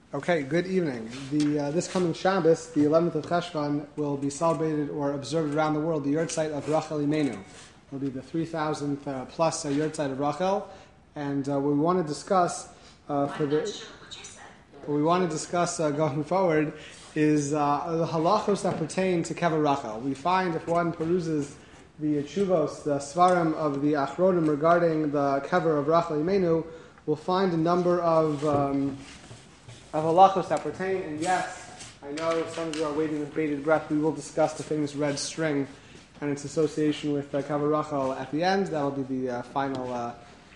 Okay, good evening. This coming Shabbos, the 11th of Cheshvan, will be celebrated or observed around the world, the yahrzeit of Rachel Imenu. It will be the 3,000th plus yahrzeit of Rachel, and what we want to discuss going forward is the halachos that pertain to kever Rachel. We find if one peruses the tshuvos, the svarim of the achronim regarding the kever of Rachel Imenu, we'll find a number of halachos that pertain, and yes, I know some of you are waiting with bated breath. We will discuss the famous red string and its association with kever Rachel at the end. That will be the final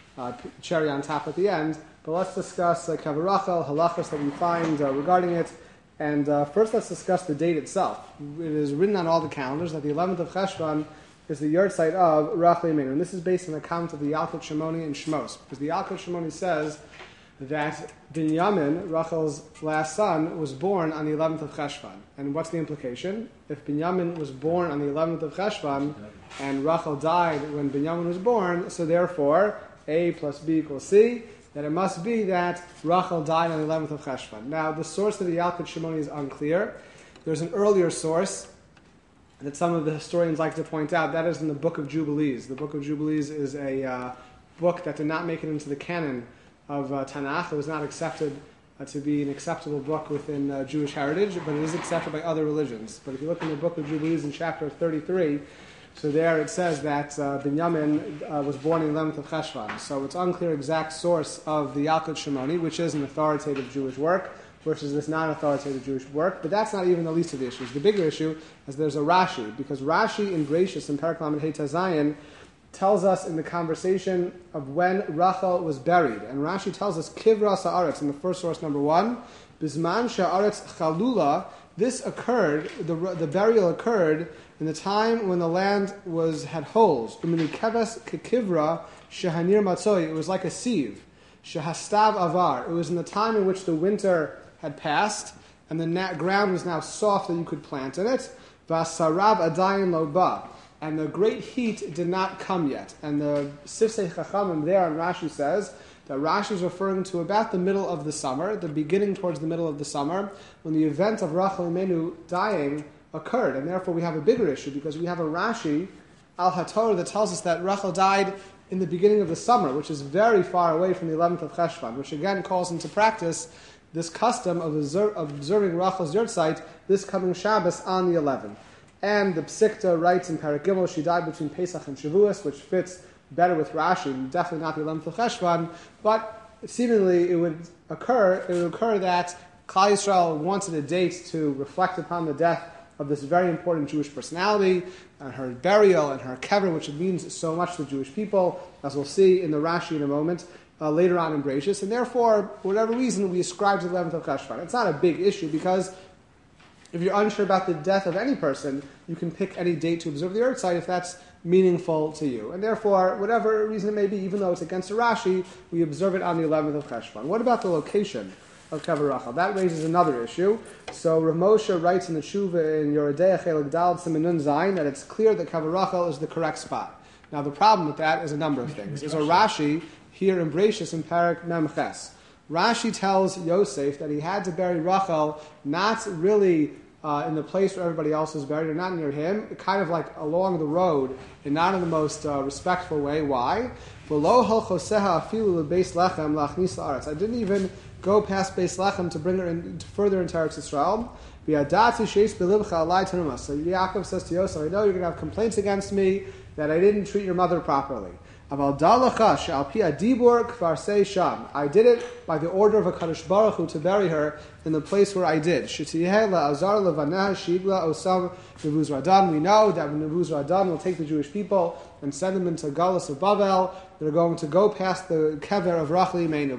cherry on top at the end. But let's discuss kever Rachel, halachos that we find regarding it. And first let's discuss the date itself. It is written on all the calendars that the 11th of Cheshvan is the yahrzeit of Rachel Imenu. And this is based on the account of the Yalkut Shimoni and Shmos. Because the Yalkut Shimoni says that Binyamin, Rachel's last son, was born on the 11th of Cheshvan. And what's the implication? If Binyamin was born on the 11th of Cheshvan and Rachel died when Binyamin was born, so therefore A plus B equals C, then it must be that Rachel died on the 11th of Cheshvan. Now, the source of the Yalkut Shimoni is unclear. There's an earlier source that some of the historians like to point out. That is in the Book of Jubilees. The Book of Jubilees is a book that did not make it into the canon of Tanakh. It was not accepted to be an acceptable book within Jewish heritage, but it is accepted by other religions. But if you look in the Book of Jubilees in chapter 33, so there it says that Binyamin was born on the 11th of Cheshvan. So it's unclear exact source of the Yalkut Shimoni, which is an authoritative Jewish work, versus this non-authoritative Jewish work. But that's not even the least of the issues. The bigger issue is there's a Rashi, because Rashi in Bereishis in Perek Lamed Hey Zayin tells us in the conversation of when Rachel was buried. And Rashi tells us, Kivra Sa'aretz, in the first source, number 1, Bisman Sha'aretz Chalula, this occurred, the burial occurred in the time when the land had holes. Keves Kivra Shehanir Matzoi, it was like a sieve. Shehastav Avar, it was in the time in which the winter had passed, and the ground was now soft that you could plant in it. Vasarab Adayin Loba, and the great heat did not come yet. And the Sifsei Chachamim there on Rashi says that Rashi is referring to about the middle of the summer, the beginning towards the middle of the summer, when the event of Rachel Imenu dying occurred. And therefore we have a bigger issue, because we have a Rashi, Al-HaTorah, that tells us that Rachel died in the beginning of the summer, which is very far away from the 11th of Cheshvan, which again calls into practice this custom of observing Rachel's yahrzeit this coming Shabbos on the 11th. And the Psikta writes in Perek Gimel, she died between Pesach and Shavuos, which fits better with Rashi, definitely not the 11th of Cheshvan, but seemingly it would occur that Klal Yisrael wanted a date to reflect upon the death of this very important Jewish personality, and her burial and her kever, which means so much to the Jewish people, as we'll see in the Rashi in a moment, later on in Bereishis, and therefore, for whatever reason, we ascribe to the 11th of Cheshvan. It's not a big issue, because if you're unsure about the death of any person, you can pick any date to observe the yahrzeit if that's meaningful to you. And therefore, whatever reason it may be, even though it's against a Rashi, we observe it on the 11th of Cheshvan. What about the location of kever Rachel? That raises another issue. So Rav Moshe writes in the Tshuva in Yoredei Chelik Daled Siman Nun Zayin that it's clear that kever Rachel is the correct spot. Now the problem with that is a number of things. There's a Rashi here in Bereishis in Perek Mem Ches. Rashi tells Yosef that he had to bury Rachel not really in the place where everybody else is buried, or not near him, kind of like along the road, and not in the most respectful way. Why? I didn't even go past Beis Lechem to bring her further into Eretz Yisrael. So Yaakov says to Yosef, I know you're going to have complaints against me that I didn't treat your mother properly. I did it by the order of HaKadosh Baruch Hu to bury her in the place where I did. We know that when Nebuzaradan will take the Jewish people and send them into Galus of Bavel, they're going to go past the kever of Rachel Imenu.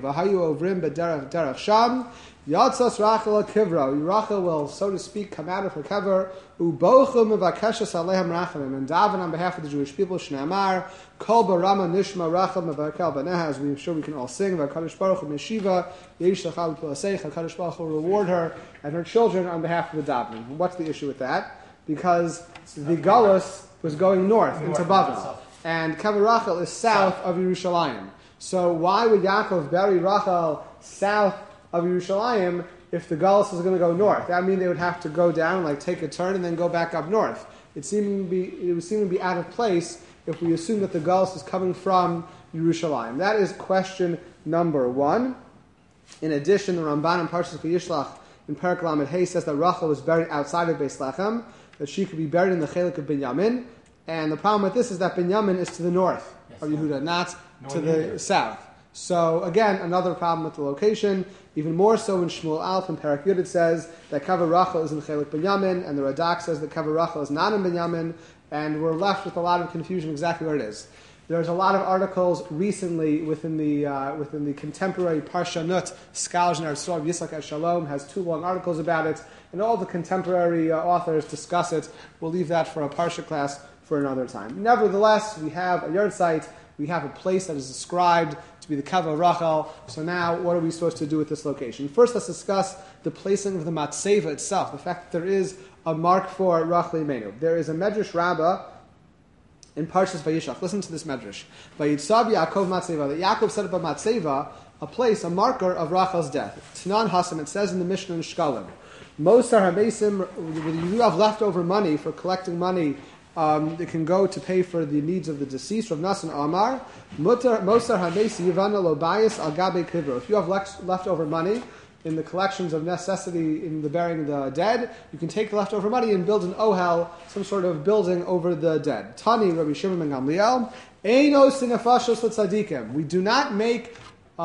Yatzas Rachel Kivra. Rachel will, so to speak, come out of her kever. Ubochum mevakeshes alehem rachamim, and daven on behalf of the Jewish people. Shneamar Kol barama nishma Rachel mevakel baneha. As we're sure we can all sing. V'Hakadosh Baruch Hu Meshiva Yesh Lachal P'Lasei. Hakadosh Baruch Hu will reward her and her children on behalf of the davening. What's the issue with that? Because the Galus was going north into Bavel, and kever Rachel is south of Yerushalayim. So why would Yaakov bury Rachel south of Yerushalayim if the Galus is going to go north. That would mean they would have to go down, like take a turn, and then go back up north. It would seem to be out of place if we assume that the Galus is coming from Yerushalayim. That is question number one. In addition, the Ramban in Parshas Vayishlach in Perek Lamed Hey says that Rachel was buried outside of Beis Lechem, that she could be buried in the Chelik of Binyamin. And the problem with this is that Binyamin is to the north of Yehuda, not to the south. So again, another problem with the location. Even more so in Shmuel Aleph and Perek Yud, it says that Kavar Rachel is in Chelik Binyamin, and the Radak says that Kavar Rachel is not in Binyamin, and we're left with a lot of confusion exactly where it is. There's a lot of articles recently within the contemporary Parshanut scholars in Eretz Yisrael. Yitzchak Shalom has 2 long articles about it, and all the contemporary authors discuss it. We'll leave that for a Parsha class for another time. Nevertheless, we have a yahrzeit, we have a place that is described to be the Kavar Rachel. So now, what are we supposed to do with this location? First, let's discuss the placing of the Matseva itself, the fact that there is a mark for Rachel Imenu. There is a Medrash Rabbah in Parshas Vayishlach. Listen to this Medrash. Vayitzav Yaakov Matseva, that Yaakov set up a Matseva, a place, a marker of Rachel's death. Tanan Hasam, it says in the Mishnah in Shkalim, Mosar HaMesim, when you have leftover money for collecting money, it can go to pay for the needs of the deceased. Rav Nasan Amar, Mosar HaMesim Yivana Lo Bayis Al Gabe Kivro. If you have leftover money in the collections of necessity in the burying of the dead, you can take the leftover money and build an ohel, some sort of building over the dead. Tani Rabbi Shimon ben Gamliel, Eino sinafashos l'tzadikim. We do not make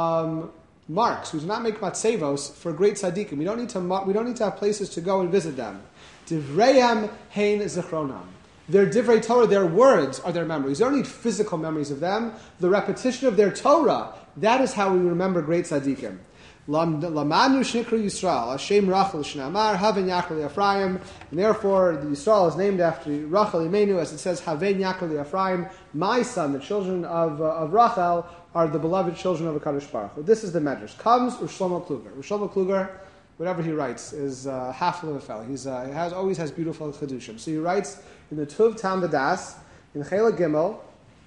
marks. We do not make matzevos for great tzadikim. We don't need to have places to go and visit them. Divrayam hein zichronam. Their divrei Torah, their words are their memories. You don't need physical memories of them. The repetition of their Torah, that is how we remember great tzadikim. Lamanu Shnikru Yisrael, Hashem Rachel Shnamar, Haven Yachal Ephraim, and therefore the Yisrael is named after Rachel Imenu, as it says, Haven Yachal Ephraim, my son, the children of Rachel, are the beloved children of HaKadosh Baruch Hu. This is the Medrash. Comes Shlomo Kluger. Shlomo Kluger, whatever he writes, is half of a fellow. He always has beautiful chedushim. So he writes in the Tuv Tam Vadas, in Chela Gimel,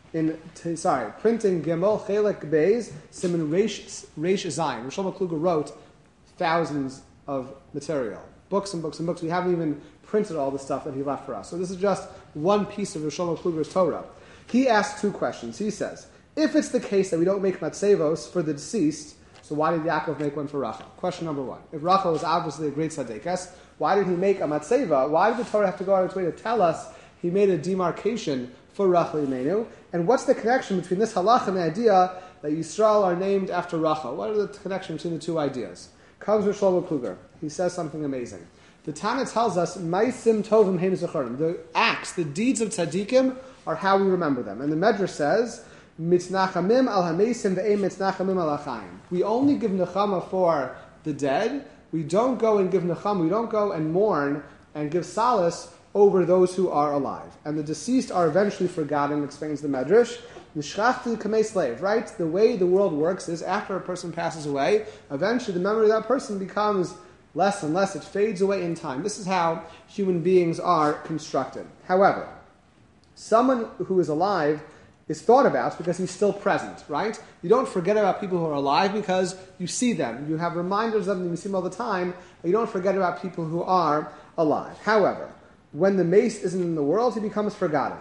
printing Gimel, Chelek Beis, Siman Reish Zayin. Shlomo Kluger wrote thousands of material, books and books and books. We haven't even printed all the stuff that he left for us. So this is just one piece of Shlomo Kluger's Torah. He asks 2 questions. He says, if it's the case that we don't make matzevos for the deceased, so why did Yaakov make one for Rachel? Question number 1. If Rachel was obviously a great tzaddikas, why did he make a matzeva? Why did the Torah have to go out of its way to tell us he made a demarcation for Rachel Imenu? And what's the connection between this halach and the idea that Yisrael are named after Rachel? What are the connection between the 2 ideas? Comes with Shlomo Kluger. He says something amazing. The Tana tells us, Maisim Tovim Heim Zechorim. The acts, the deeds of tzaddikim are how we remember them. And the Medrash says, Mitznachamim al hamesim ve'em mitznachamim al achayim. We only give nechama for the dead. We don't go and give nechama. We don't go and mourn and give solace over those who are alive. And the deceased are eventually forgotten, explains the Medrash. Nishchachti kamei slave, right? The way the world works is after a person passes away, eventually the memory of that person becomes less and less. It fades away in time. This is how human beings are constructed. However, someone who is alive is thought about because he's still present, right? You don't forget about people who are alive because you see them. You have reminders of them, you see them all the time, but you don't forget about people who are alive. However, when the mace isn't in the world, he becomes forgotten.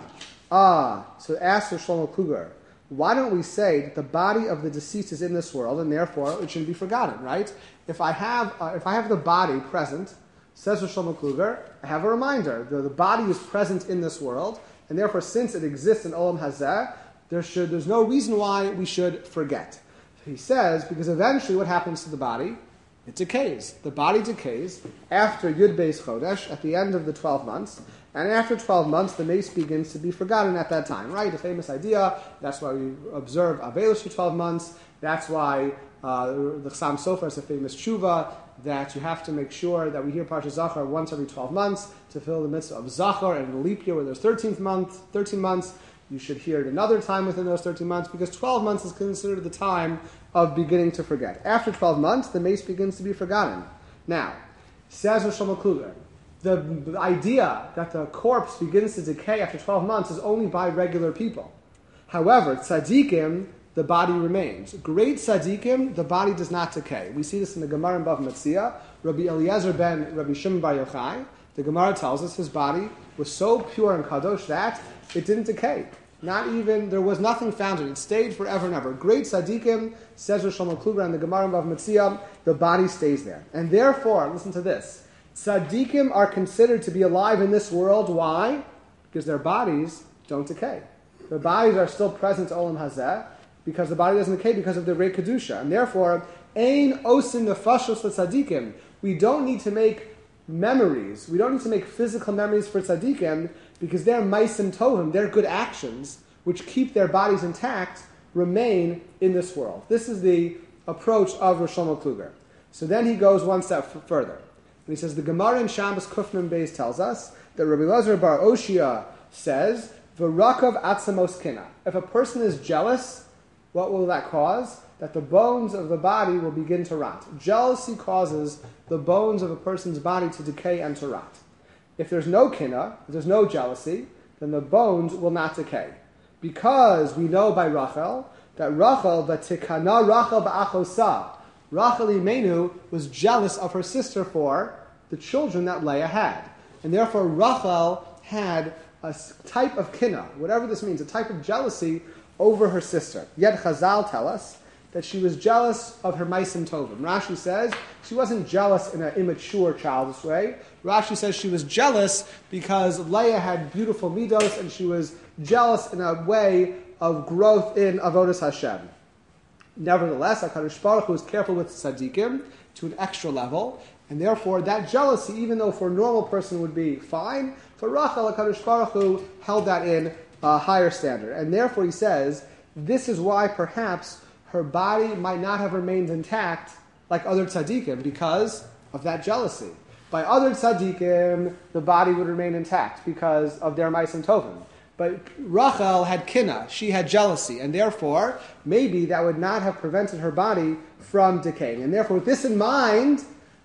So ask Shlomo Kluger, why don't we say that the body of the deceased is in this world and therefore it shouldn't be forgotten, right? If I have the body present, says Shlomo Kluger, I have a reminder. The body is present in this world, and therefore since it exists in Olam Hazeh, there's no reason why we should forget. He says, because eventually what happens to the body? It decays. The body decays after Yud Beis Chodesh, at the end of the 12 months, and after 12 months, the mace begins to be forgotten at that time, right? A famous idea. That's why we observe Avelos for 12 months. That's why the Chassam Sofer is a famous tshuva, that you have to make sure that we hear Parshat Zachar once every 12 months to fill the mitzvah of Zachar, and in a leap year where there's 13 months, you should hear it another time within those 13 months, because 12 months is considered the time of beginning to forget. After 12 months, the mace begins to be forgotten. Now, says Shlomo Kluger, the idea that the corpse begins to decay after 12 months is only by regular people. However, tzaddikim the body remains. Great tzaddikim, the body does not decay. We see this in the Gemara in Bava Metzia. Rabbi Eliezer ben Rabbi Shimon Bar Yochai, the Gemara tells us his body was so pure and kadosh that it didn't decay. Not even, there was nothing found in it. It stayed forever and ever. Great tzaddikim, says Rosh Shlomo Kluger in the Gemara in Bava Metzia, the body stays there. And therefore, listen to this, tzaddikim are considered to be alive in this world. Why? Because their bodies don't decay. Their bodies are still present to Olam Hazeh, because the body doesn't decay because of the Rei Kedusha. And therefore, Ein osin nefashos l'tzaddikim. We don't need to make memories. We don't need to make physical memories for tzaddikim, because their maisim tovim, their good actions, which keep their bodies intact, remain in this world. This is the approach of Rosh Shlomo Kluger. So then he goes one step further. And he says, the Gemara in Shabbos Kufnim Beis tells us that Rabbi Elazar bar Oshia says, V'rakav atzamos kina. If a person is jealous, what will that cause? That the bones of the body will begin to rot. Jealousy causes the bones of a person's body to decay and to rot. If there's no kina, if there's no jealousy, then the bones will not decay. Because we know by Rachel that Rachel, v'tikana Rachel ba'achosa, Rachel Imenu was jealous of her sister for the children that Leah had. And therefore Rachel had a type of kina, whatever this means, a type of jealousy over her sister. Yet Chazal tell us that she was jealous of her maisim tovim. Rashi says she wasn't jealous in an immature, childish way. Rashi says she was jealous because Leah had beautiful midos, and she was jealous in a way of growth in avodas Hashem. Nevertheless, HaKadosh Baruch Hu was careful with tzaddikim to an extra level, and therefore that jealousy, even though for a normal person would be fine, for Rachel, HaKadosh Baruch Hu held that in a higher standard. And therefore he says, this is why perhaps her body might not have remained intact like other tzaddikim, because of that jealousy. By other tzaddikim, the body would remain intact because of their maisim tovim. But Rachel had kina, she had jealousy, and therefore, maybe that would not have prevented her body from decaying. And therefore, with this in mind,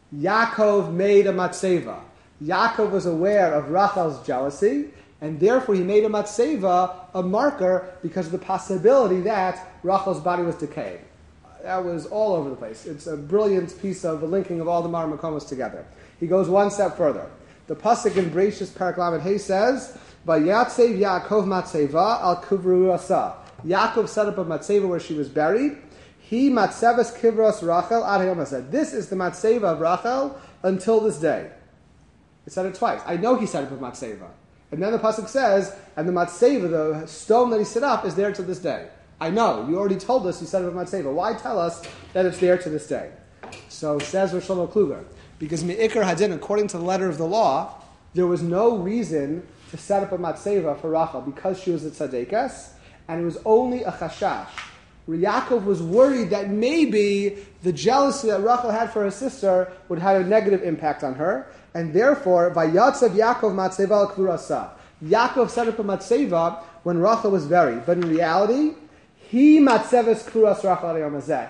Yaakov made a matzeva. Yaakov was aware of Rachel's jealousy, and therefore he made a matzeva, a marker, because of the possibility that Rachel's body was decaying. That was all over the place. It's a brilliant piece of the linking of all the Mar Makomos together. He goes one step further. The pasuk in Bereishis Parak Lamed Hey says, "Vayatzev Yaakov matzeva al kivru asa." Yaakov set up a matzeva where she was buried. He matzeves kivros Rachel ad hayom hazeh. This is the matzeva of Rachel until this day. It said it twice. I know he set up a matzeva. And then the pasuk says, and the matzeva, the stone that he set up, is there to this day. I know. You already told us you set up a matzeva. Why tell us that it's there to this day? So says Rosh Shlomo Kluger, because me'ikar hadin, according to the letter of the law, there was no reason to set up a matzeva for Rachel because she was a tzaddikas, and it was only a chashash. Yaakov was worried that maybe the jealousy that Rachel had for her sister would have a negative impact on her, and therefore, vayatzev Yaakov matzeva al kvurasa. Yaakov set up a matzeva when Rachel was buried, but in reality, he matzeves kvuras Rachel ad hayom hazeh.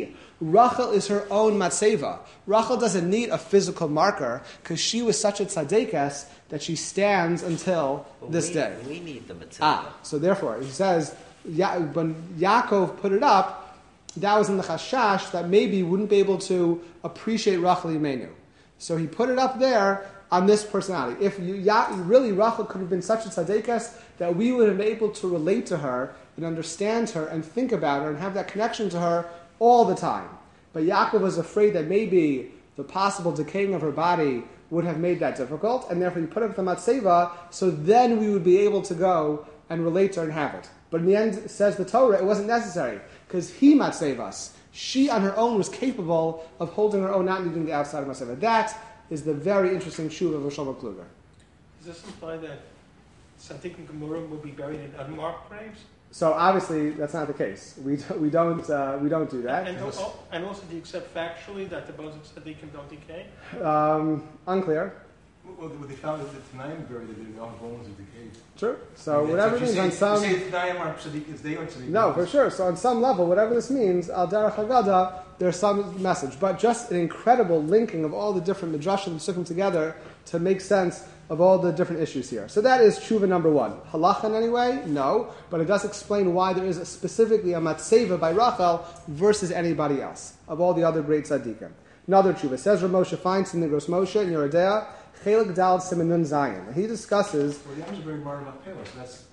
Rachel is her own matzeva. Rachel doesn't need a physical marker because she was such a tzaddikas that she stands until this day. We need the matzeva. So therefore, he says, when Yaakov put it up, that was in the chashash that maybe he wouldn't be able to appreciate Rachel Imenu. So he put it up there on this personality. If really Rachel could have been such a tzaddikas that we would have been able to relate to her and understand her and think about her and have that connection to her all the time. But Yaakov was afraid that maybe the possible decaying of her body would have made that difficult, and therefore he put up the matzeva, so then we would be able to go and relate to her and have it. But in the end, says the Torah, it wasn't necessary, because he matzevas. She on her own was capable of holding her own, not needing the outside of matzeva. That is the very interesting shuv of Rosh Shlomo Kluger. Does this imply that Tzaddik and Gemurim will be buried in unmarked graves? So obviously that's not the case. We don't do that. And also, do you accept factually that the bones of tzaddikim don't decay? Unclear. Well, they found that the Tanaim buried their own bones in the cave. True. So whatever it means on some... You say the Tanaim are tzaddikim, they are tzaddikim. No, for sure. So on some level, whatever this means, al derech haggadah, there's some message. But just an incredible linking of all the different midrashim and sukkim together to make sense of all the different issues here. So that is tshuva number one. Halacha in any way? No. But it does explain why there is specifically a matzeva by Rachel versus anybody else, of all the other great tzaddikim. Another tshuva. Says Rav Moshe Feinstein, Nigros Moshe, in Yerodea, Chelik Dal Siman Nun Zayin. He discusses... Well, the others are very marred about Pele,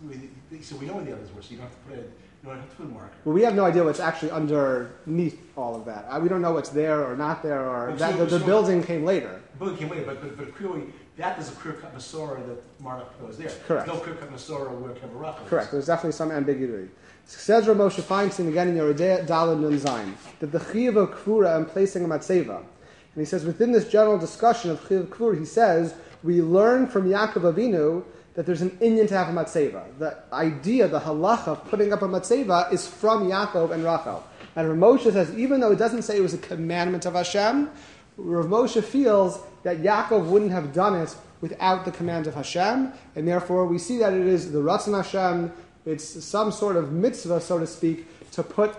so we know where the others were, so you don't have to put it... You don't have to put a marker. Well, we have no idea what's actually underneath all of that. We don't know what's there or not there, or the building came later. The building came later, but clearly that is a clear cut Masorah that Marduk was there. Correct. There's no clear cut Masorah where Kevarach was. Correct. There's definitely some ambiguity. Says Rav Moshe Feinstein again in Yerodea Daled Nun Zayin that the chiyuv of kvura and placing a matzeva, and he says within this general discussion of chiyuv kvura, he says we learn from Yaakov Avinu that there's an inyan to have a matzeva. The idea, the halacha of putting up a matzeva is from Yaakov and Rachel. And Rav Moshe says, even though it doesn't say it was a commandment of Hashem, Rav Moshe feels that Yaakov wouldn't have done it without the command of Hashem, and therefore we see that it is the Ratzon Hashem, it's some sort of mitzvah, so to speak, to put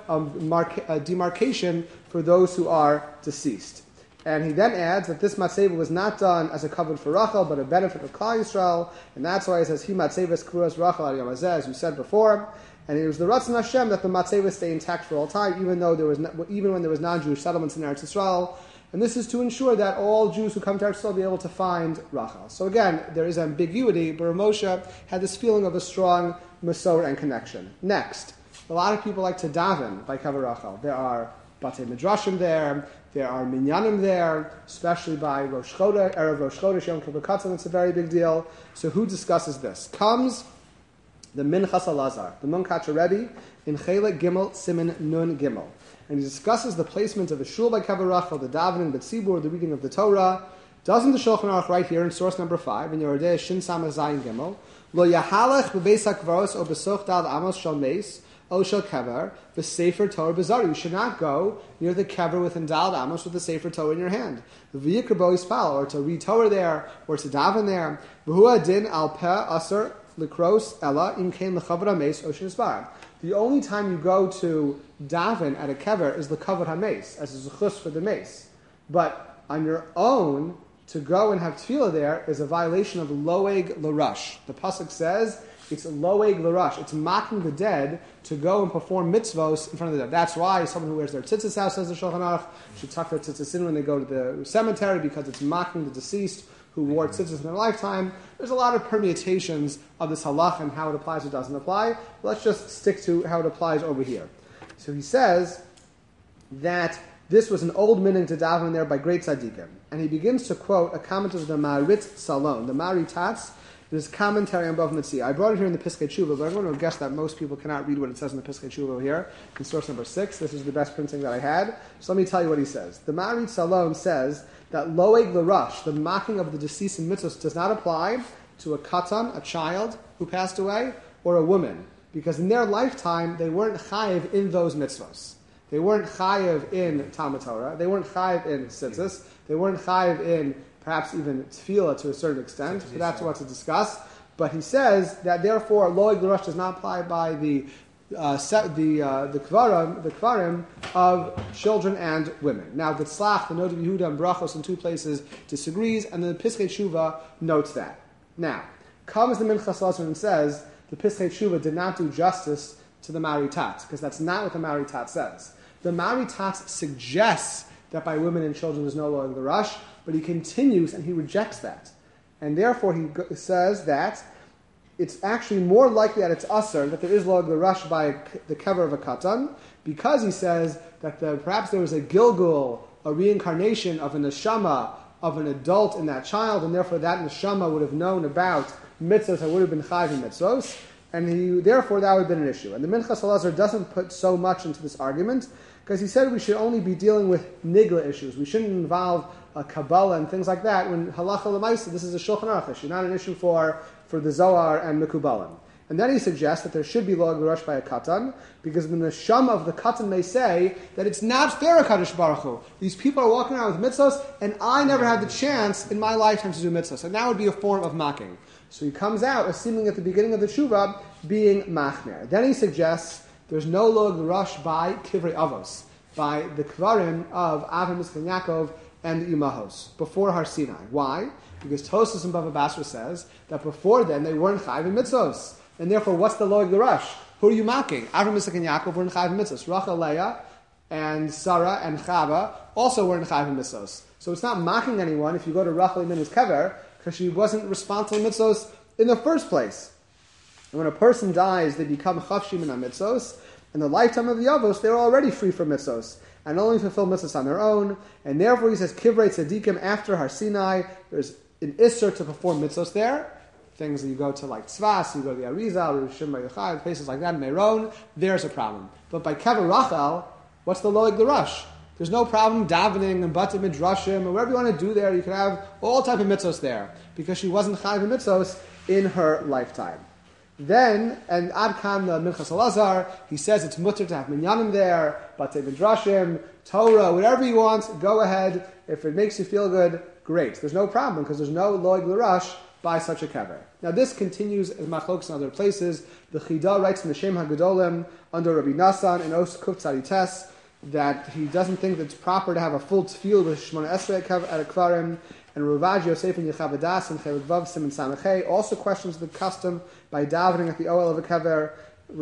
a demarcation for those who are deceased. And he then adds that this matzeva was not done as a covenant for Rachel, but a benefit of Klal Yisrael, and that's why he says, Hi matzeves kvuras Rachel al Yom Hazeh, as we said before. And it was the Ratzon Hashem that the matzeva stay intact for all time, even when there was non-Jewish settlements in Eretz Yisrael. And this is to ensure that all Jews who come to Eretz Yisrael will be able to find Rachel. So again, there is ambiguity, but Rav Moshe had this feeling of a strong Masorah and connection. Next, a lot of people like to daven by Kavar Rachel. There are Batei Midrashim there are Minyanim there, especially by Rosh Chodesh, Erev Rosh Chodesh, Yom Kippur Katzon, it's a very big deal. So who discusses this? Comes the Minchas Elazar, the Munkacher Rebbe, in Chelek Gimel, Siman Nun Gimel. And he discusses the placement of the Shul by Kavar Rachel, the davening, the tzibur, the reading of the Torah. Doesn't the Shulchan Aruch right here in source number 5, in Yerodea Shin Samach Zayin Gimel, Lo Yahalech B'Beis HaKvaros O B'Soch Dal Amos Shal Meis, O Shal Kever, the Sefer Torah B'Zari. You should not go near the Kever within Dal Amos with the Sefer Torah in your hand. V'Yikra Bo Yispal, or to read Torah there, or to daven there. V'Hu Adin Al Peh Aser L'Kros Ella Im Kein L'Chavar HaMeis O Shinasbar. The only time you go to daven at a kever is the kavod hameis, as a zechus for the mace. But on your own, to go and have tefillah there is a violation of loeg l'rush. The pasuk says it's loeg l'rush. It's mocking the dead to go and perform mitzvos in front of the dead. That's why someone who wears their tzitzis house, says the Shulchan Aruch, should tuck their tzitzis in when they go to the cemetery because it's mocking the deceased who wore tzitzis in their lifetime. There's a lot of permutations of this halach and how it applies or doesn't apply. Let's just stick to how it applies over here. So he says that this was an old minhag to daven there by great tzaddikim. And he begins to quote a comment of the Maharitz Salon, the Maharitatz, in his commentary on Bava Metzia. I brought it here in the Piskei Tshuva, but I'm going to guess that most people cannot read what it says in the Piskei Tshuva over here, in source number 6. This is the best printing that I had. So let me tell you what he says. The Maharitz Salon says that loeg l'rush, the mocking of the deceased in mitzvahs, does not apply to a katan, a child who passed away, or a woman, because in their lifetime they weren't chayiv in those mitzvahs. They weren't chayiv in Talmud Torah. They weren't chayiv in tzitzis. They weren't chayiv in perhaps even tefillah to a certain extent. But that's what to discuss. But he says that therefore loeg l'rush does not apply by the kvarim of children and women. Now the Tzlach, the Noda Yehuda, and Brachos in 2 places disagrees, and the Piskei Tshuva notes that. Now comes the Minchas Elazar and says the Piskei Tshuva did not do justice to the Maharitatz, because that's not what the Maharitatz says. The Maharitatz suggests that by women and children there's no loeg l'rush, but he continues and he rejects that, and therefore he says that it's actually more likely that it's usher, that there is loeg l'rush by the kever of a katan, because he says that perhaps there was a gilgul, a reincarnation of a neshama, of an adult in that child, and therefore that neshama would have known about mitzvahs that would have been chayiv in mitzvahs, and therefore that would have been an issue. And the Minchas Elazar doesn't put so much into this argument, because he said we should only be dealing with nigla issues. We shouldn't involve Kabbalah and things like that. When halacha l'maisa, this is a Shulchan Aruch issue, not an issue for the Zohar and Mekubalim. And then he suggests that there should be Lo'eg L'Rosh by a Katan, because the neshama of the Katan may say that it's not fair, HaKadosh Baruch Hu. These people are walking around with mitzvahs, and I never had the chance in my lifetime to do mitzvahs. And that would be a form of mocking. So he comes out, assuming at the beginning of the Shuvah, being machmer. Then he suggests there's no Lo'eg L'Rosh by Kivrei Avos, by the Kvarim of Avram, Yitzchak, and Yaakov, and the Imahos, before Har Sinai. Why? Because Tosfos and Bava Basra says that before then they weren't chayiv in mitzvos. And therefore, what's the Lo'eg L'Rosh? Who are you mocking? Avram, Yitzchak, and Yaakov were in chayiv in mitzvos. Rachel, Leah, and Sarah, and Chava also were in chayiv in mitzvos. So it's not mocking anyone if you go to Rachel Imenu's kever, because she wasn't responsible in mitzvos in the first place. And when a person dies, they become chavshim in mitzvos. In the lifetime of the Avos, they're already free from mitzvos and only fulfill mitzvahs on their own. And therefore, he says, Kivrei Tzadikim, after Har Sinai, there's an Isser to perform mitzvahs there. Things that you go to like Tzvas, you go to the Arizal, Rishim Yochai, places like that, Meron, there's a problem. But by Kever Rachel, what's the Lo'eg L'Rosh? There's no problem davening and batim midrashim or whatever you want to do there. You can have all type of mitzvahs there because she wasn't chayiv in mitzvahs in her lifetime. Then, and Adkan the Minchas Elazar, he says it's mutter to have minyanim there, batim midrashim, Torah, whatever you want, go ahead. If it makes you feel good, great. There's no problem because there's no Lo'eg L'Rosh by such a kever. Now this continues as machlokes in other places. The Chida writes in the Shem HaGedolim under Rabbi Nassan in Os Kuf Tzadites that he doesn't think that it's proper to have a full tefillah with Shemona Esrei at a Kvarim, and Ravav Yosef and Yechavadas and Chelik Vav Simon Samachei also questions the custom by davening at the Oel of a Kever.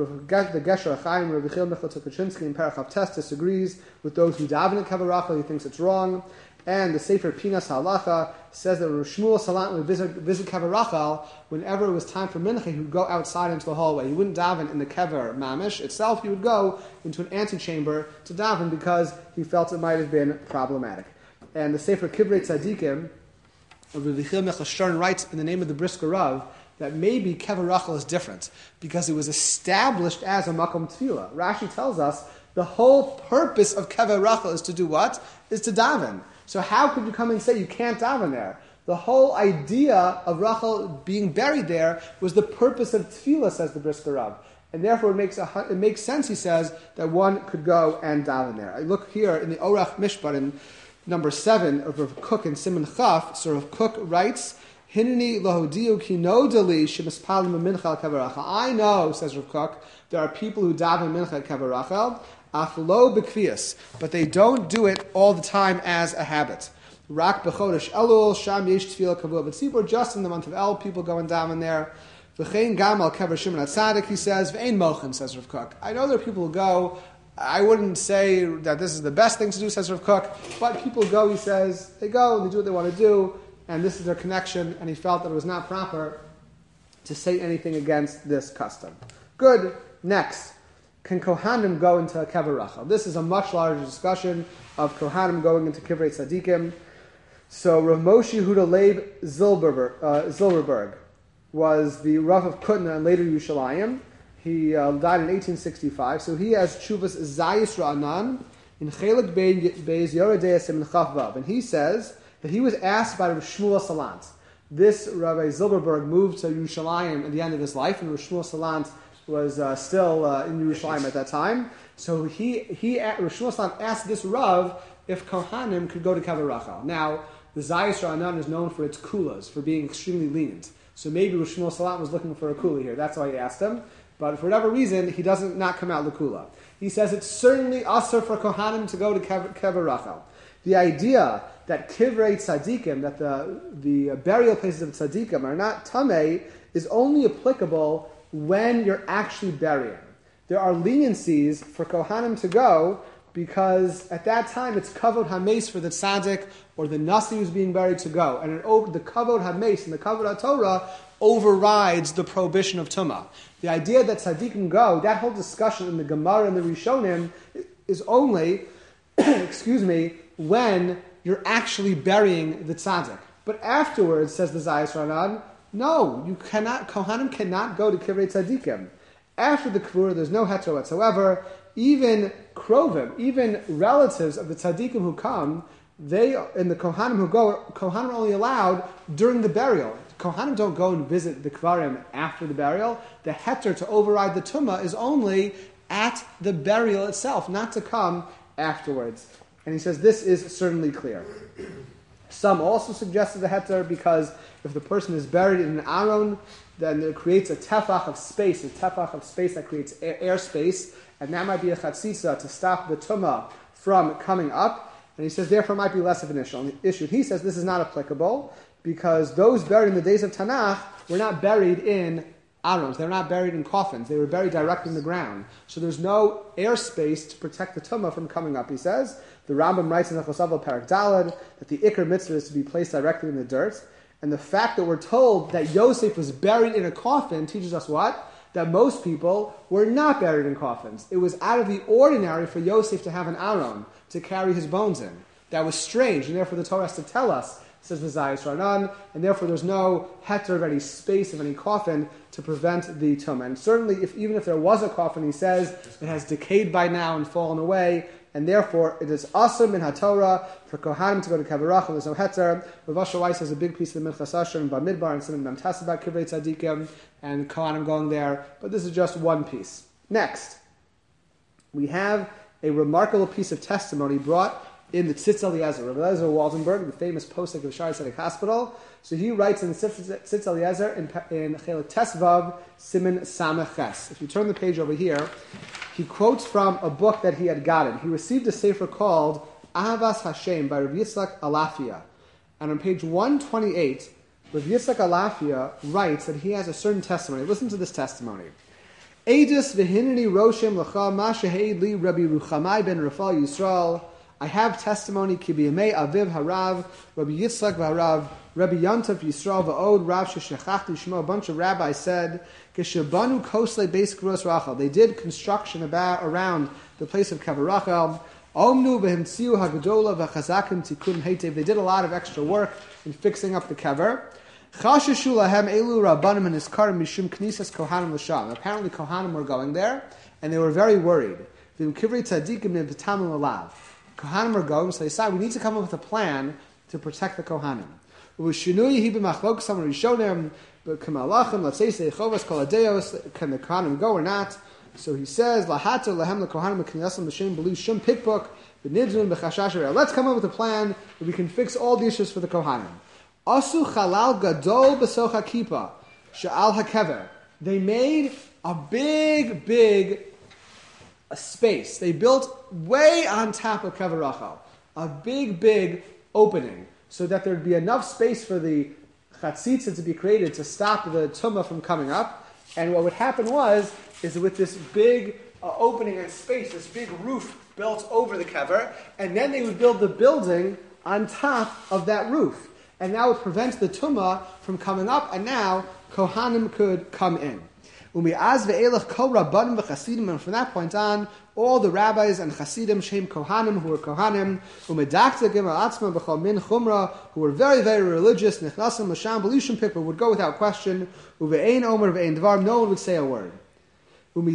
The Gesher Chaim, Rabbi Chil Michal Tukachinsky in Parachav Test disagrees with those who daven at Kever Rachel. He thinks it's wrong. And the Sefer Pinas Halacha says that Shmuel Salant would visit Kever Rachel whenever it was time for mincha. He would go outside into the hallway. He wouldn't daven in the Kever Mamish itself. He would go into an antechamber to daven because he felt it might have been problematic. And the Sefer Kivrei Tzadikim, Rabbi Chil Michal Stern writes in the name of the Brisker Rav that maybe Kever Rachel is different because it was established as a Makom Tefillah. Rashi tells us the whole purpose of Kever Rachel is to do what? Is to daven. So how could you come and say you can't daven there? The whole idea of Rachel being buried there was the purpose of Tefillah, says the Brisker Rav. And therefore it makes sense, he says, that one could go and daven there. I look here in the Orach Mishpat in number 7 of Rav Kook in Simon Chaf. So Rav Kook writes, Hineni lohodiu ki nodali shemispalim mincha al Kever Rachel. I know, says Rav Kook, there are people who daven mincha at Kever Rachel, aflo bekvias, but they don't do it all the time as a habit. Rak b'chodesh Elul, sham yesh tefillah kavua b'tzibur, just in the month of El, people go and daven there. V'chein gam al Kever Shimon HaTzadik, he says, v'ein mochen, says Rav Kook. I know there are people who go. I wouldn't say that this is the best thing to do, says Rav Kook, but people go, he says, they go and they do what they want to do, and this is their connection, and he felt that it was not proper to say anything against this custom. Good. Next. Can Kohanim go into Kever Rachel? This is a much larger discussion of Kohanim going into Kivrei Tzadikim. So Rav Moshe Yehuda Leib Zilberberg was the Rav of Kutna and later Yerushalayim. He died in 1865. So he has Chuvas Zayis Ra'anan in Chelik Beis Yoredei Siman Chaf Vav. And he says that he was asked by Rav Shmuel Salant. This Rabbi Zilberberg moved to Yerushalayim at the end of his life, and Rav Shmuel Salant was still in Yerushalayim at that time. So Rav Shmuel Salant asked this Rav if Kohanim could go to Kever Rachel. Now, the Zayis Ra'anan is known for its kulas, for being extremely lenient. So maybe Rav Shmuel Salant was looking for a kula here. That's why he asked him. But for whatever reason, he doesn't not come out l'kula. He says it's certainly asur for Kohanim to go to Kever Rachel. The idea that Kivrei Tzadikim, that the burial places of Tzadikim are not tamei, is only applicable when you're actually burying. There are leniencies for Kohanim to go because at that time it's kavod hameis for the tzaddik or the nasi who's being buried to go. And the kavod hameis and the kavod haTorah overrides the prohibition of tumah. The idea that tzaddikim go, that whole discussion in the Gemara and the Rishonim is only, when you're actually burying the tzaddik. But afterwards, says the Zayis Ra'anan, no, Kohanim cannot go to Kivrei Tzadikim. After the Kvura, there's no heter whatsoever. Even krovim, even relatives of the Tzadikim who come, they and the Kohanim who go, Kohanim are only allowed during the burial. Kohanim don't go and visit the Kvarim after the burial. The heter to override the Tumah is only at the burial itself, not to come afterwards. And he says this is certainly clear. Some also suggested the heter because if the person is buried in an aron, then it creates a tefach of space that creates air space, and that might be a chatzitza to stop the tumah from coming up. And he says therefore it might be less of an issue. He says this is not applicable because those buried in the days of Tanakh were not buried in arons. They were not buried in coffins. They were buried directly in the ground. So there's no airspace to protect the tumah from coming up. He says, the Rambam writes in the Chosav Parak Dalad that the Iker mitzvah is to be placed directly in the dirt. And the fact that we're told that Yosef was buried in a coffin teaches us what? That most people were not buried in coffins. It was out of the ordinary for Yosef to have an aron to carry his bones in. That was strange, and therefore the Torah has to tell us, says the Zayis Ranan, and therefore there's no heter of any space of any coffin to prevent the tumah. And certainly, even if there was a coffin, he says it has decayed by now and fallen away, and therefore it is asur min haTorah for Kohanim to go to Kever Rachel. There's no heter. Rav Asher Weiss has a big piece of the Minchas Asher and Bamidbar and Simon Memtas about Kivrei Tzadikim and Kohanim going there, but this is just one piece. Next, we have a remarkable piece of testimony brought in the Tzitz Eliezer. Rabbi Eliezer Waldenberg, the famous posek of Shari Tzedek Hospital. So he writes in the Tzitz Eliezer in Chelik Tesvav Siman Samech Ches. If you turn the page over here, he quotes from a book that he had gotten. He received a sefer called Ahavas Hashem by Rav Yitzchak Alafia. And on page 128, Rav Yitzchak Alafia writes that he has a certain testimony. Listen to this testimony. Eidus v'hineni roshem l'cha ma sheheid li Rabbi Ruchamai ben Rafal Yisrael. I have testimony ki b'yamei aviv harav Rabbi Yitzchak v'harav Rabbi Yontav Yisrael v'od Rav sheshachachti shmo. A bunch of rabbis said keshabanu kosle beis kros Rachel. They did construction around the place of Kever Rachel. Omnu v'himtziu hagadola v'chazakim tikkun heitev. They did a lot of extra work in fixing up the kever. Chashashu lahem elu rabbanim and iskarim mishum knisas kohanim l'sham. Apparently Kohanim were going there, and they were very worried. V'im kivrei tzadikim nev'tamim alav. Kohanim are going, so they decided we need to come up with a plan to protect the Kohanim. Can the Kohanim go or not? So he says, let's come up with a plan that we can fix all the issues for the Kohanim. Asu chalal gadol b'socha kippah she'al hakever. They made a big a space. They built way on top of Kever Rachel, a big opening, so that there'd be enough space for the chatzitza to be created to stop the tumah from coming up. And what would happen is with this big opening and space, this big roof built over the kever, and then they would build the building on top of that roof. And that would prevent the tumah from coming up, and now Kohanim could come in. And from that point on, all the rabbis and chasidim, shem kohanim, who were kohanim, who were very religious, would go without question. No one would say a word. And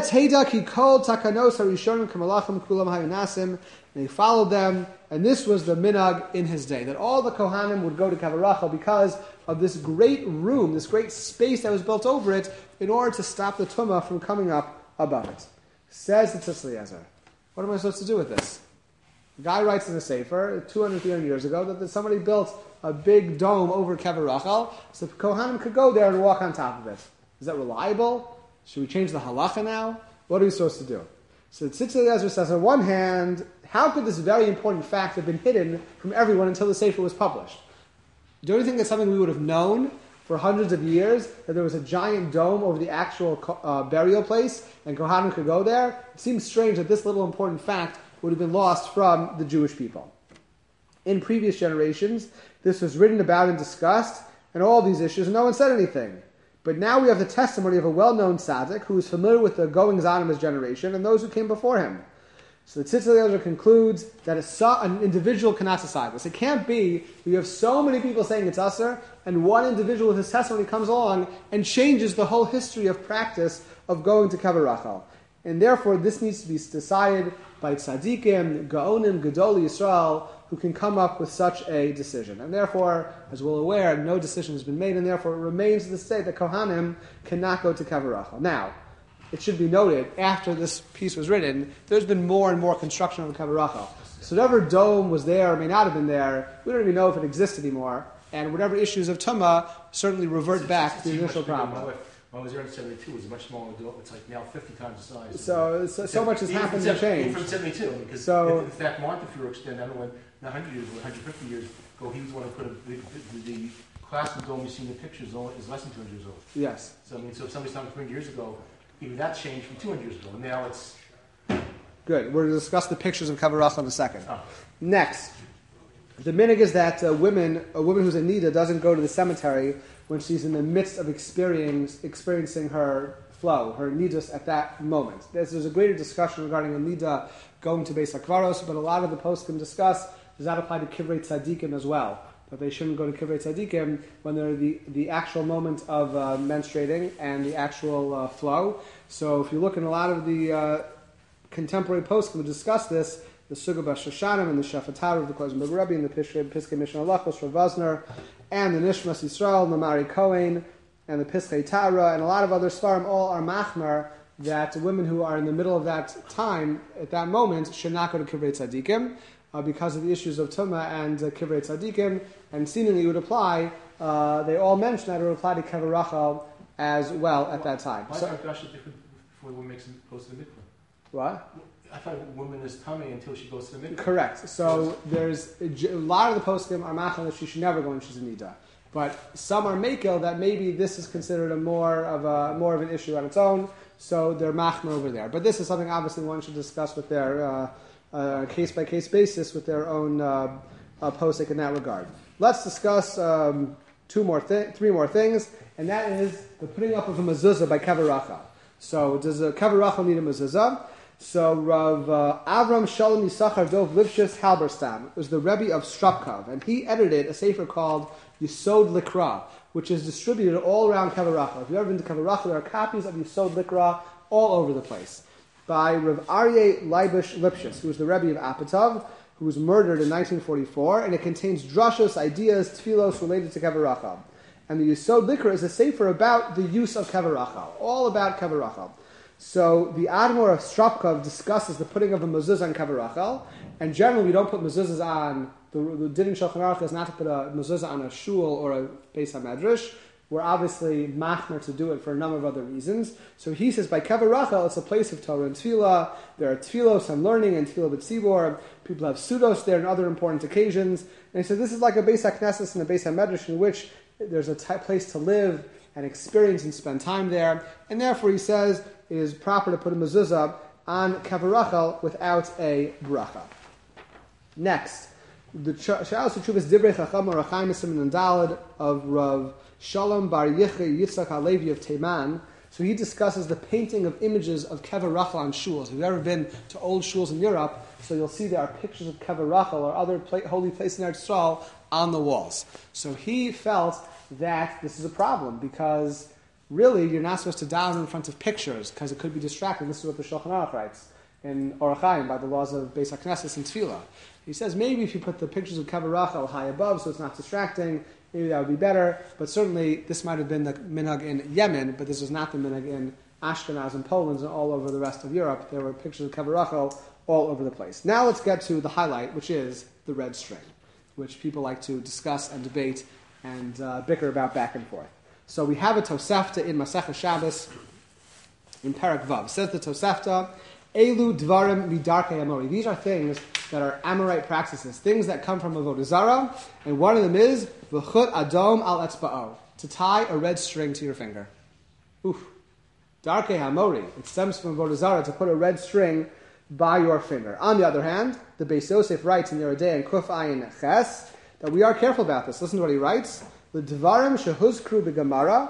they followed them, and this was the minhag in his day, that all the Kohanim would go to Kever Rachel because of this great room, this great space that was built over it, in order to stop the tumah from coming up above it. Says the Tzitz Eliezer, what am I supposed to do with this? The guy writes in the Sefer, 200, 300 years ago, that somebody built a big dome over Kever Rachel, so the Kohanim could go there and walk on top of it. Is that reliable? Should we change the halacha now? What are we supposed to do? So the Tzitz Eliezer says, on one hand, how could this very important fact have been hidden from everyone until the Sefer was published? Don't you think that's something we would have known for hundreds of years, that there was a giant dome over the actual burial place, and Kohanim could go there? It seems strange that this little important fact would have been lost from the Jewish people. In previous generations, this was written about and discussed, and all these issues, and no one said anything. But now we have the testimony of a well-known tzaddik who is familiar with the goings-on of his generation and those who came before him. So the Tzitz Eliezer concludes that an individual cannot decide this. It can't be that you have so many people saying it's asur, and one individual with his testimony comes along and changes the whole history of practice of going to Kever Rachel. And therefore, this needs to be decided by tzaddikim, gaonim, gedolei Yisrael, who can come up with such a decision. And therefore, as we're aware, no decision has been made, and therefore it remains to this day that Kohanim cannot go to Kever Rachel. Now, it should be noted, after this piece was written, there's been more and more construction of Kever Rachel. So whatever dome was there or may not have been there, we don't even know if it exists anymore. And whatever issues of Tumah certainly revert back to the initial problem. When I was there in 72, it was a much smaller dome. It's like now 50 times the size. So much has happened and changed. Even from 72, because So, in fact, Montefiore extended, I don't know when, 100 years, 150 years ago, he was the one who put the classroom dome you see in the pictures is less than 200 years old. yes. So I mean, so if somebody's talking 200 years ago, even that changed from 200 years ago, and now it's... Good. We're going to discuss the pictures of Kever Rachel in a second. Oh. Next, the minhag is that a woman who's a nida doesn't go to the cemetery when she's in the midst of experiencing her flow, her nidus at that moment. There's a greater discussion regarding a nida going to Beis HaKvaros, but a lot of the poskim discuss, does that apply to Kivrei Tzadikim as well? That they shouldn't go to Kivrei Tzadikim when they're the actual moment of menstruating and the actual flow. So if you look in a lot of the contemporary poskim who discuss this, the Suga B'Shoshanim and the Shafatar of the Kozim Rebbe and the Piskei Mishnah Halachos Rav Vosner and the Nishmas Yisrael, the Mari Kohen and the Piskei Tara and a lot of other Svarim all are machmer that women who are in the middle of that time, at that moment, should not go to Kivrei Tzadikim because of the issues of Tumah and Kivrei Tzadikim, and seemingly it would apply, they all mention that it would apply to Kever Rachel as well at that time. Why is our Gasha different before the woman goes to the mikveh? What? I thought a woman is tummy until she goes to the mikveh. Correct. So there's a lot of the poskim are machal that she should never go when she's a nida, but some are makel that maybe this is considered a more of an issue on its own. So they're machmer over there. But this is something obviously one should discuss with their case by case basis with their own posik in that regard. Let's discuss three more things, and that is the putting up of a mezuzah by Kever Rachel. So does a Kever Rachel need a mezuzah? So Rav Avram Shalom Yisachar Dov Lipshus Halberstam was the Rebbe of Strapkov, and he edited a sefer called Yisod Likra, which is distributed all around Kever Rachel. If you've ever been to Kever Rachel, there are copies of Yisod Likra all over the place by Rav Aryeh Leibush Lipshus, who was the Rebbe of Apatov, who was murdered in 1944, and it contains drashos, ideas, tefillos related to Kever Rachel. And the Yisod Likra is a sefer about the use of Kever Rachel, all about Kever Rachel. So the Admor of Strapkov discusses the putting of a mezuzah on Kever Rachel, and generally we don't put mezuzahs on, the din in Shulchan Aruch is not to put a mezuzah on a shul or a Beis HaMedrash. We're obviously machmer to do it for a number of other reasons. So he says by Kever Rachel it's a place of Torah and Tefillah. There are Tefillos on learning and Tefillah b'tzibor. People have sudos there and other important occasions. And he says this is like a Beis HaKnesses and a Beis HaMedrash in which there's a place to live and experience and spend time there. And therefore he says it is proper to put a mezuzah on Kever Rachel without a bracha. Next, the Shalos Tshuvas Divrei Chacham Orachaim Siman and Daled of Rav Shalom Bar Yichri Yitzchak Halevi of Teiman. So he discusses the painting of images of Kever Rachel on shuls. If you've ever been to old shuls in Europe, so you'll see there are pictures of Kever Rachel or other holy places in Eretz Yisrael on the walls. So he felt that this is a problem because really you're not supposed to down in front of pictures because it could be distracting. This is what the Shulchan Aruch writes in Orach Chaim by the laws of Beis HaKnesses and Tefillah. He says maybe if you put the pictures of Kever Rachel high above so it's not distracting, maybe that would be better. But certainly this might have been the minhag in Yemen, but this was not the minhag in Ashkenaz and Poland and all over the rest of Europe. There were pictures of Kever Rachel all over the place. Now let's get to the highlight, which is the red string, which people like to discuss and debate and bicker about back and forth. So we have a Tosefta in Masechah Shabbos in Perek Vav. Says the Tosefta, Elu Dvarim Midarkei Amori. These are things that are Amorite practices, things that come from Avodah Zarah, and one of them is V'chut Adom Al Etzba'o, to tie a red string to your finger. Oof. Darkei Amori. It stems from Avodah Zarah to put a red string by your finger. On the other hand, the Beis Yosef writes in Yerodei and Kuf Ayin Ches that we are careful about this. Listen to what he writes. The Dvarim Shehuzkru B'Gemara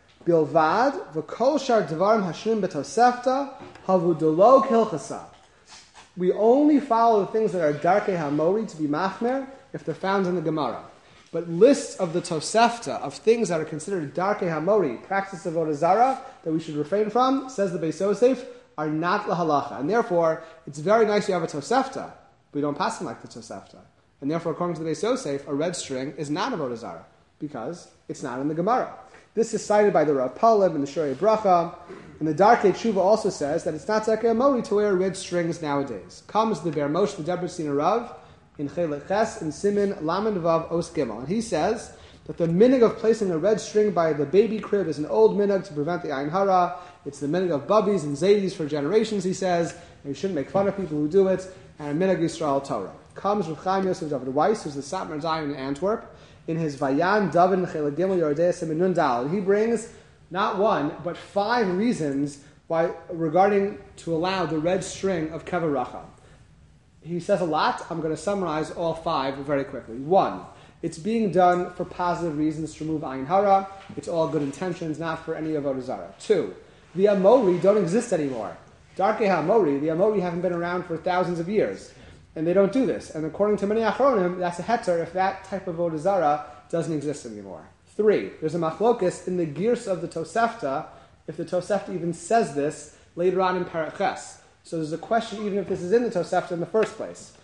Bilvad V'Kol Shar Dvarim Hashrim B'Tosefta Havudolo Kilchasa. We only follow the things that are Darkei Hamori to be machmer if they're found in the Gemara. But lists of the Tosefta of things that are considered Darkei Hamori, practice of Avodah Zarah that we should refrain from, says the Beis Yosef, are not lahalacha. And therefore, it's very nice you have a Tosefta. We don't pass them like the Tosefta. And therefore, according to the Beis Yosef, a red string is not avodah zarah because it's not in the Gemara. This is cited by the Rav Palim and the Shorei Bracha. And the Darkei Tshuva also says that it's not Zakei Amori to wear red strings nowadays. Comes the Ber Moshe the Debrecen Rav in Chelet Ches in Simin Lamed Vav Os Gimel. And he says that the minhag of placing a red string by the baby crib is an old minhag to prevent the Ayin Hara. It's the minhag of bubbies and zaydis for generations, he says. And you shouldn't make fun of people who do it. And minhag Yisrael Torah. Comes Rav Chaim Yosef David Weiss, who's the Satmar Zion in Antwerp, in his Vayan David Chelet Gimel Yordei Simin Nun Dal. He brings not one, but 5 reasons why regarding to allow the red string of Kever Rachel. He says a lot. I'm going to summarize all 5 very quickly. 1, it's being done for positive reasons to remove Ayin Hara. It's all good intentions, not for any avodah zarah. 2, the Amori don't exist anymore. Darkei HaAmori, the Amori haven't been around for thousands of years. And they don't do this. And according to many Achronim, that's a heter if that type of avodah zarah doesn't exist anymore. 3, there's a machlokes in the Girs of the Tosefta, if the Tosefta even says this later on in Perek Ches. So there's a question even if this is in the Tosefta in the first place.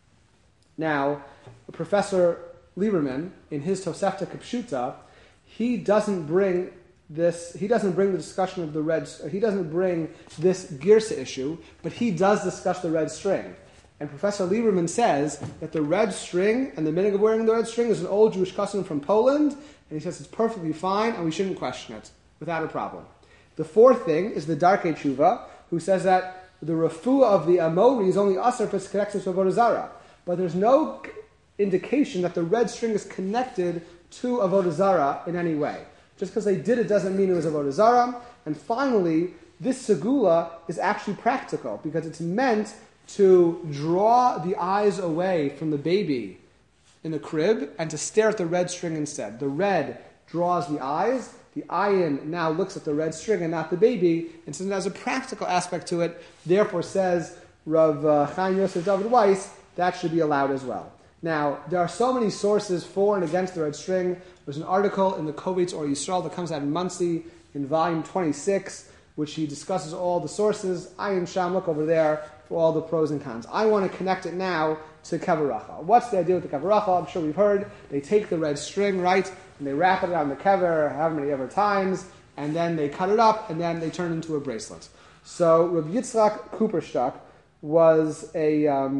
Now, Professor Lieberman, in his Tosefta Kipshuta, he doesn't bring the discussion of the red, he doesn't bring this Girsa issue, but he does discuss the red string. And Professor Lieberman says that the red string and the minhag of wearing the red string is an old Jewish custom from Poland, and he says it's perfectly fine and we shouldn't question it without a problem. The 4th thing is the Darkei Tshuva, who says that the refuah of the Amori is only asr if it's connected to avodah zarah, but there's no indication that the red string is connected to avodah zarah in any way. Just because they did it doesn't mean it was avodah zarah. And finally, this segula is actually practical because it's meant to draw the eyes away from the baby in the crib and to stare at the red string instead. The red draws the eyes. The ayin now looks at the red string and not the baby, and since it has a practical aspect to it, therefore says Rav Chaim Yosef David Weiss, that should be allowed as well. Now, there are so many sources for and against the red string. There's an article in the Kovetz or Yisrael that comes out in Monsey in volume 26, which he discusses all the sources. Ayin Sham, look over there for all the pros and cons. I want to connect it now to Kever Rachel. What's the idea with the Kever Rachel? I'm sure we've heard. They take the red string, right, and they wrap it around the kever however many ever times, and then they cut it up, and then they turn it into a bracelet. So Rav Yitzchak Kuperstock was a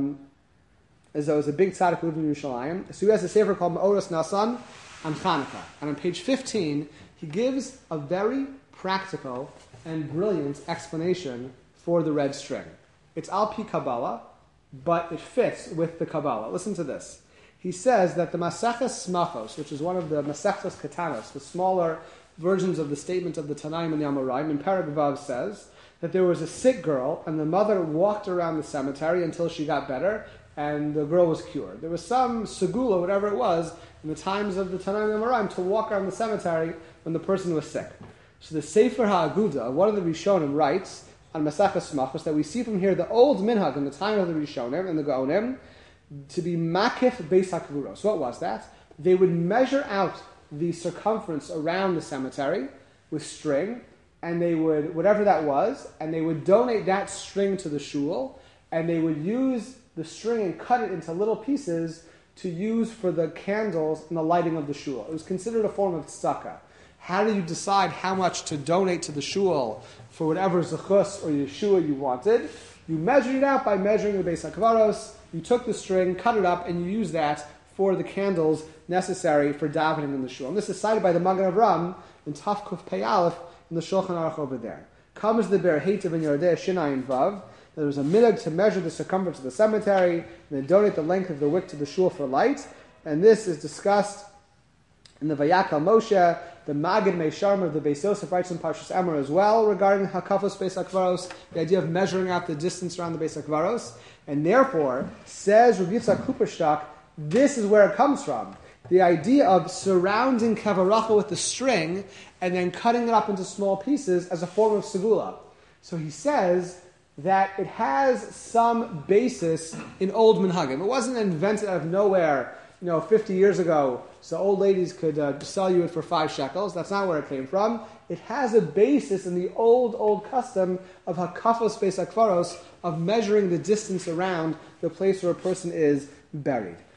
big tzaddik who lived in Yerushalayim. So he has a sefer called Ma'oros Nasan on Chanukah. And on page 15, he gives a very practical and brilliant explanation for the red string. It's Al Pi Kabbalah, but it fits with the Kabbalah. Listen to this. He says that the Maseches Smachos, which is one of the Masechtos Katanos, the smaller versions of the statement of the Tanaim and the Amoraim, in Perek Vav says that there was a sick girl, and the mother walked around the cemetery until she got better, and the girl was cured. There was some segula, whatever it was, in the times of the Tanaim and Amoraim, to walk around the cemetery when the person was sick. So the Sefer HaAguda, one of the Rishonim, writes on Maseches Smachos that we see from here the old minhag in the time of the Rishonim and the Gaonim to be makif beis hakvuros. So what was that? They would measure out the circumference around the cemetery with string, and they would, whatever that was, and they would donate that string to the shul, and they would use the string and cut it into little pieces to use for the candles and the lighting of the shul. It was considered a form of tzedakah. How do you decide how much to donate to the shul for whatever zechus or yeshua you wanted? You measured it out by measuring the Beis HaKvaros. You took the string, cut it up, and you used that for the candles necessary for davening in the shul. And this is cited by the Magen Avram in Tafkuf Pei Aleph in the Shulchan Aruch over there. Comes the Ber Heitev in Yordei Shinayin Vav. There was a minhag to measure the circumference of the cemetery and then donate the length of the wick to the shul for light. And this is discussed in the Vayakal Moshe. The Magid Meisharm of the Beis Yosef writes in Parshas Emor as well regarding Hakafos Beis HaKvaros, the idea of measuring out the distance around the Beis HaKvaros. And therefore, says Rav Yitzchak Kuperstock, this is where it comes from. The idea of surrounding Kever Rachel with the string and then cutting it up into small pieces as a form of segula. So he says that it has some basis in old minhagim. It wasn't invented out of nowhere, 50 years ago, so old ladies could sell you it for 5 shekels. That's not where it came from. It has a basis in the old custom of hakafos beis hakvaros, of measuring the distance around the place where a person is buried.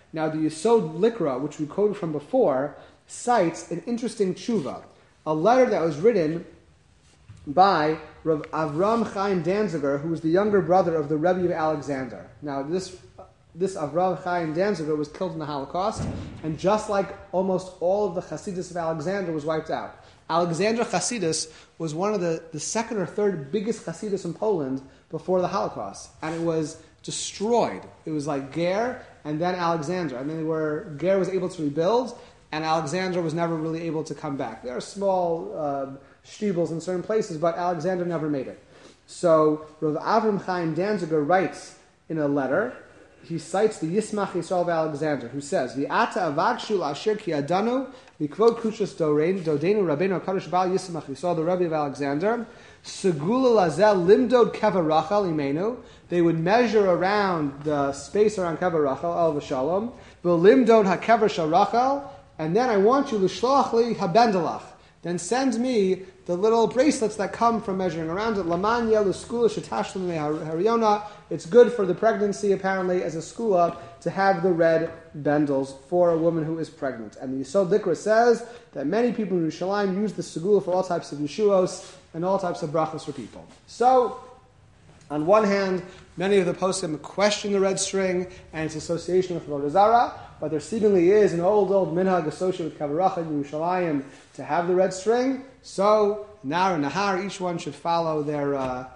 Now the Yesod Likra, which we quoted from before, cites an interesting tshuva, a letter that was written by Rav Avram Chaim Danziger, who was the younger brother of the Rebbe of Alexander. Now this Avram Chaim Danziger was killed in the Holocaust, and just like almost all of the Hasidus of Alexander was wiped out. Alexander Hasidus was one of the second or third biggest Hasidus in Poland before the Holocaust, and it was destroyed. It was like Ger and then Alexander, and then Ger was able to rebuild, and Alexander was never really able to come back. There are small shtiebels in certain places, but Alexander never made it. So Rav Avram Chaim Danziger writes in a letter, he cites the Yismach Yisrael of Alexander, who says, "V'ata avagshu asher ki adanu v'kvod kushas dodenu Rabbeinu Hakadosh Baal Yismach Yisrael, the Rebbe of Alexander, segula lazel limdod kever Rachel imenu." They would measure around the space around kever Rachel, al v'shalom, v'limdod hakever shel Rachel, and then I want you l'shloach li habendelach. Then send me the little bracelets that come from measuring around it. Lamanya l'skula shetashlim hariona. It's good for the pregnancy, apparently, as a skula, to have the red bendels for a woman who is pregnant. And the Yisod Likra says that many people in Yerushalayim use the segula for all types of yeshuos and all types of brachos for people. So, on one hand, many of the poskim question the red string and its association with Avodah Zarah, but there seemingly is an old minhag associated with Kavaracha in Yerushalayim to have the red string. So Nar and Nahar, each one should follow their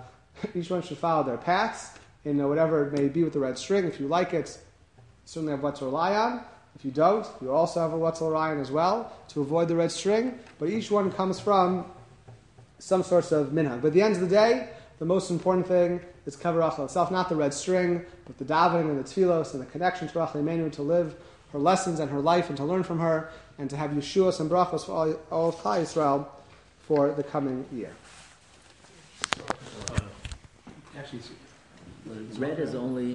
paths in whatever it may be with the red string. If you like it, certainly have what to rely on. If you don't, you also have a what to rely on as well to avoid the red string. But each one comes from some sorts of minhag. But at the end of the day, the most important thing is Kavaracha itself, not the red string, but the davening and the tefillos and the connection to Rachel Imenu, to live her lessons and her life and to learn from her and to have yeshuos and brachos for all of Klal Yisrael for the coming year. Actually, Red is only